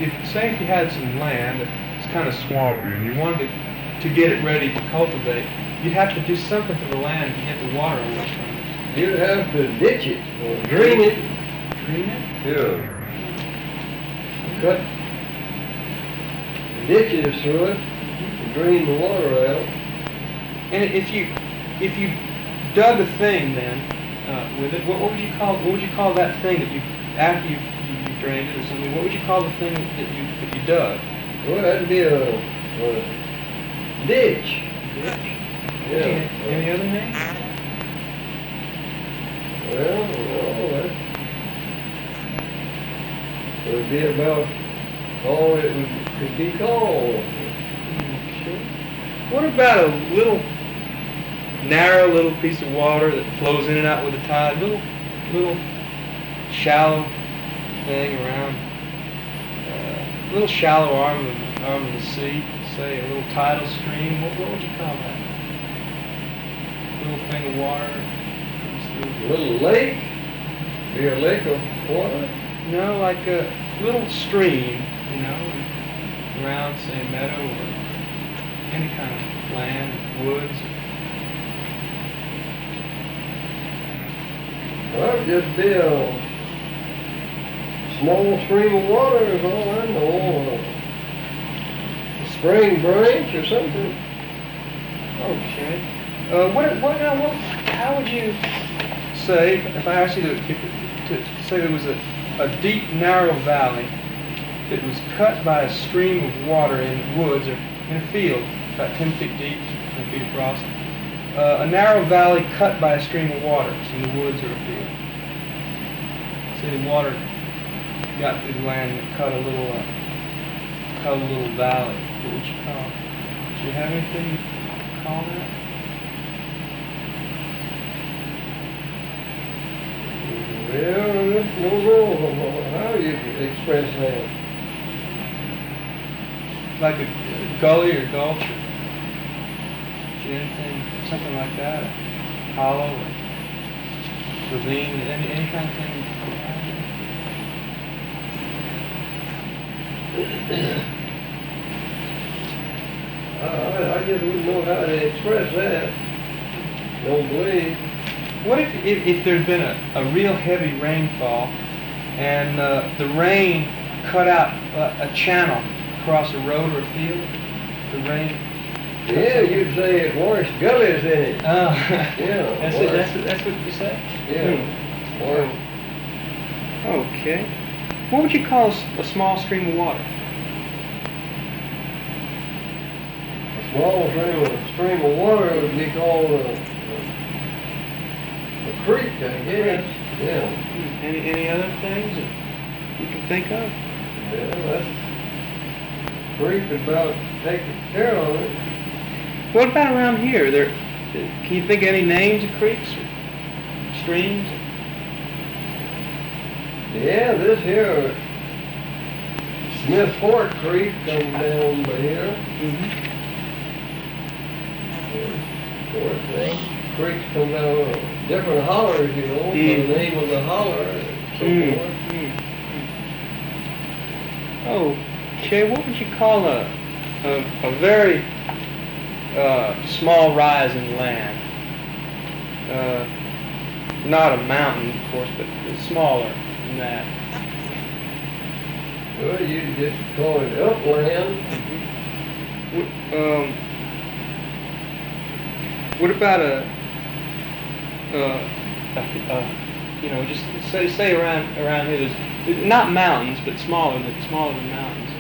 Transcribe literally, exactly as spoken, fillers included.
if say if you had some land that's kind of swampy and you wanted to, to get it ready to cultivate, you'd have to do something to the land to get the water away from it. You'd have to ditch it or drain it. Drain it? Yeah. Cut ditches through it to drain the water out. And if you if you dug a thing then uh, with it, what, what would you call what would you call that thing that you after you you, you drained it or something? What would you call the thing that you that you dug? Well, that'd be a, a ditch. Ditch. Yeah. Any, any other name? Well, no, that would be about all it would, could be called. Okay. What about a little narrow little piece of water that flows in and out with the tide? Little, little shallow thing around, uh, little shallow arm of the, arm of the sea. Say a little tidal stream. What, what would you call that? Little thing of water. A little lake? Be a lake of water? No, like a little stream, you know, around, say, a meadow or any kind of land, woods. Well, it'd just be a small stream of water is all I know. A spring branch or something. Okay. Uh, what, what, now, what, how would you say, if, if I asked you to, if, to say there was a, a deep, narrow valley that was cut by a stream of water in the woods or in a field, about ten feet deep, ten feet across, uh, a narrow valley cut by a stream of water in the woods or a field. Say the water got through the land and cut a little, uh, cut a little valley. What would you call it? Do you have anything to call that? Well, no, no, how you express that? Like a, a gully or gulch or anything, something like that, a hollow or ravine, any, any kind of thing. I, I just wouldn't know how to express that. Don't believe. What if, if, if there'd been a, a real heavy rainfall and uh, the rain cut out a, a channel across a road or a field? The rain. Yeah, you'd say it washed gullies in it. Oh, yeah. That's it. That's it, that's what you say. Yeah. Hmm. Okay. What would you call a, s- a small stream of water? A small stream of, stream of water would be called a, a creek, I guess. Yeah. Hmm. Any any other things that you can think of? Yeah, that's creek about taking care of it. What about around here? There, can you think of any names of creeks or streams? Yeah, this here Smith Fork Creek comes down by here. Mm-hmm. Of course, uh, creeks come down uh, different hollers, you know, for Mm. the name of the holler and so Mm. forth. Mm. Oh, okay. What would you call a a, a very uh, small rise in land? Uh, not a mountain, of course, but smaller than that. Well, you just call it upland. Wh- Um, what about a, uh, a, a you know, just say say around around here, there's not mountains, but smaller than smaller than mountains.